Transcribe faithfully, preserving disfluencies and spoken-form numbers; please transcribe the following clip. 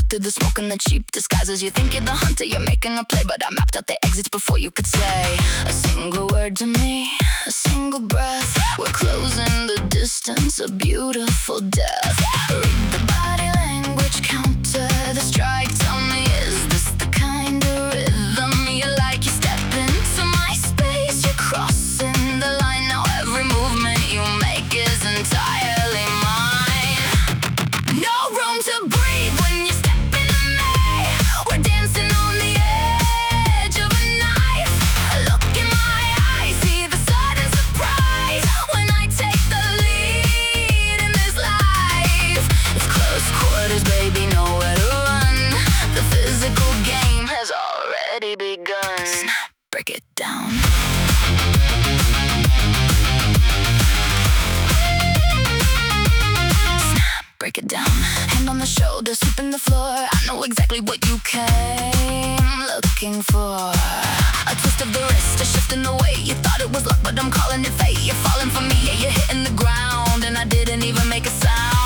cut through the smoke and the cheap disguises. You think you're the hunter, you're making a play, but I mapped out the exits before you could say a single word to me, a single breath. We're closing the distance, a beautiful death. Read the body language counter, the strike. Tell me, is this the kind of rhythm you like? You step into my space, you're crossing the line. Now every movement you make is entirely mine. No room to breathe when you step into me. We're dancing on the edge of a knife. Look in my eyes, see the sudden surprise when I take the lead in this life. It's close quarters, baby, nowhere to run. The physical game has already begun. Snap, break it down. Break it down. Hand on the shoulder, sweeping the floor. I know exactly what you came looking for. A twist of the wrist, a shift in the way. You thought it was luck, but I'm calling it fate. You're falling for me, yeah, you're hitting the ground, and I didn't even make a sound.